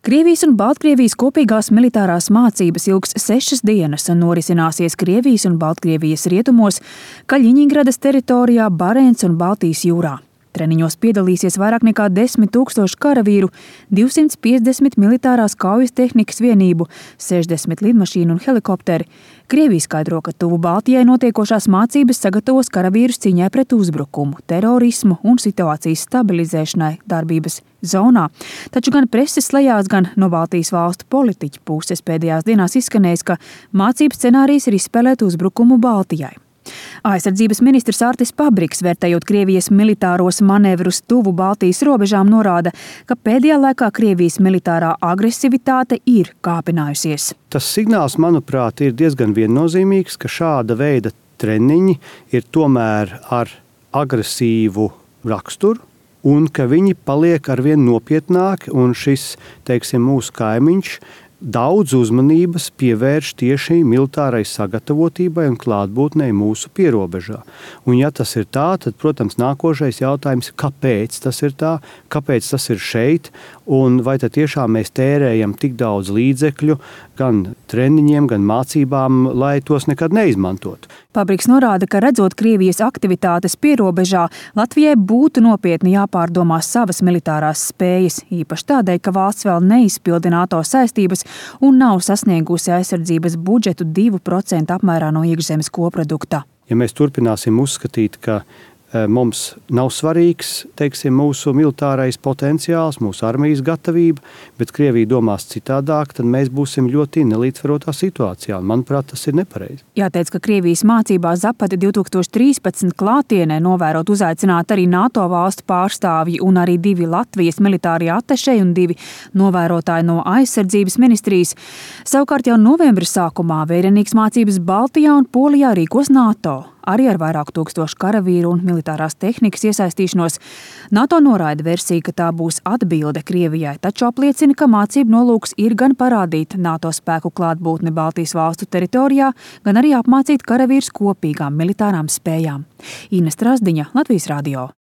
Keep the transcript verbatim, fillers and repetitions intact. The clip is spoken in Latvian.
Krievijas un Baltkrievijas kopīgās militārās mācības ilgs sešas dienas un norisināsies Krievijas un Baltkrievijas rietumos, Kaļiņingradas teritorijā, Barenca un Baltijas jūrā. Treniņos piedalīsies vairāk nekā desmit tūkstoši karavīru, divsimt piecdesmit militārās kaujas tehnikas vienību, sešdesmit lidmašīnu un helikopteri. Krievija skaidro, ka tuvu Baltijai notiekošās mācības sagatavos karavīrus cīņai pret uzbrukumu, terorismu un situācijas stabilizēšanai darbības zonā. Taču gan preses lejās, gan no Baltijas valstu politiķu puses pēdējās dienās izskanējis, ka mācību scenārijs ir izspēlēt uzbrukumu Baltijai. Aizsardzības ministrs Artis Pabriks, vērtējot Krievijas militāros manevrus tuvu Baltijas robežām, norāda, ka pēdējā laikā Krievijas militārā agresivitāte ir kāpinājusies. Tas signāls, manuprāt, ir diezgan viennozīmīgs, ka šāda veida treniņi ir tomēr ar agresīvu raksturu un ka viņi paliek arvien nopietnāki, un šis, teiksim, mūsu kaimiņš daudz uzmanības pievērš tieši militārai sagatavotībai un klātbūtnei mūsu pierobežā. Un ja tas ir tā, tad, protams, nākošais jautājums, kāpēc tas ir tā, kāpēc tas ir šeit, un vai tad tiešām mēs tērējam tik daudz līdzekļu gan treniņiem, gan mācībām, lai tos nekad neizmantotu. Pabriks norāda, ka redzot Krievijas aktivitātes pierobežā, Latvijai būtu nopietni jāpārdomā savas militārās spējas, īpaši tādēļ, ka valsts vēl neizpilda NATO saistības un nav sasniegusi aizsardzības budžetu divu procentu apmērā no iekšzemes koprodukta. Ja mēs turpināsim uzskatīt, ka mums nav svarīgs, teiksim, mūsu militārais potenciāls, mūsu armijas gatavība, bet Krievija domās citādāk, tad mēs būsim ļoti nelīdzsvarotā situācijā. Un, manuprāt, tas ir nepareizi. Jāteic, ka Krievijas mācībās Zapadi divi tūkstoši trīspadsmit klātienē novērot uzaicināt arī NATO valstu pārstāvji un arī divi Latvijas militārie atešeji un divi novērotāji no aizsardzības ministrijas. Savukārt jau novembra sākumā vērienīgas mācības Baltijā un Polijā rīkos NATO. Arī ar vairāku tūkstošu karavīru un militārās tehnikas iesaistīšanos. NATO noraida versiju, ka tā būs atbilde Krievijai, taču apliecina, ka mācību nolūks ir gan parādīt NATO spēku klātbūtni Baltijas valstu teritorijā, gan arī apmācīt karavīrus kopīgām militārām spējām. Ines Trasdiņa, Latvijas radio.